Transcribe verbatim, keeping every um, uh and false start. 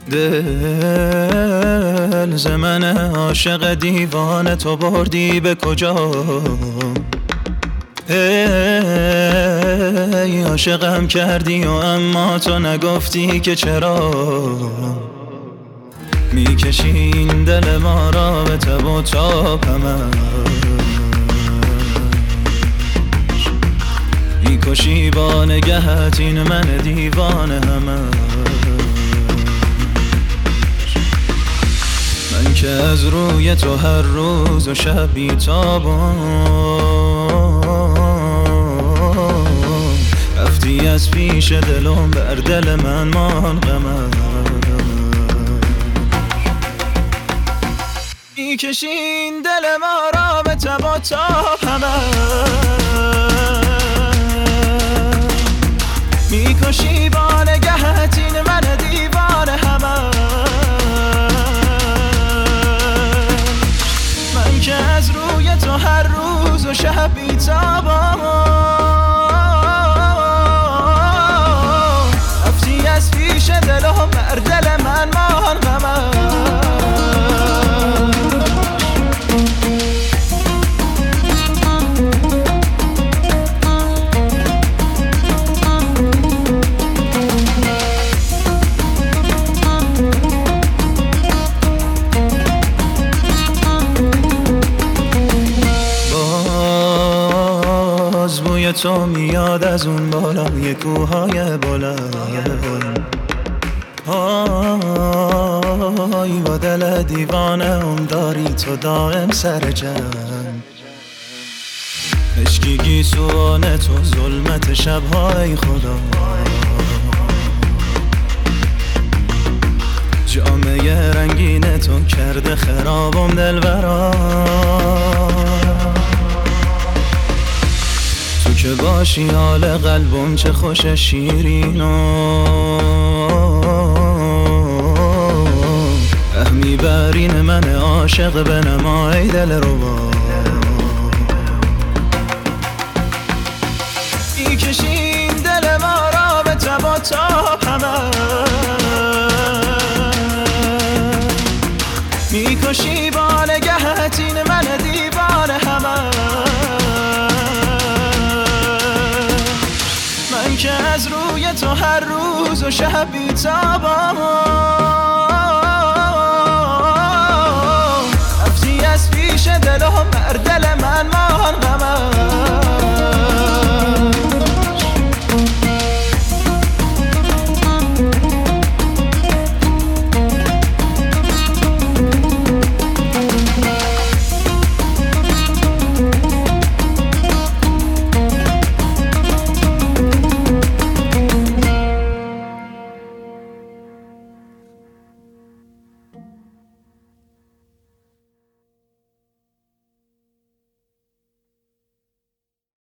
دل ز من عاشق دیوانه تو بردی به کجا؟ ای عاشقم کردی و اما تو نگفتی که چرا. میکشی این دل ما را به تب و تاب همش، میکشی با نگهت این من دیوانه همش. من که از روی تو هر روز و شب بی‌تابم، رفتی از پیش دلم بر دل من مان غمش. میکشی این دل ما را به تب و تاب همش، میکشی با نگهت این من دیوانه همش. من که از روی تو هر روز و شب بی‌تابم، رفتی از پیش دلم بر دل من مان غمش. بوی تو میاد از اون بالای کوههای بلند، آی با دل دیوانه ام داری تو دائم سر جنگ. عشقی گیسوان تو ظلمت شبهای خدا، جامعه رنگین تو کرده خرابم دلبرا. تو که باشی حال قلبم چه خوش شیرین و رحمی بر این من عاشق بنما ای دل ربا. میکشی این دل ما را به تب و تاب همش، میکشی با نگهت این من دیوانه همش. من که از روی تو هر روز و شب بی‌تابم،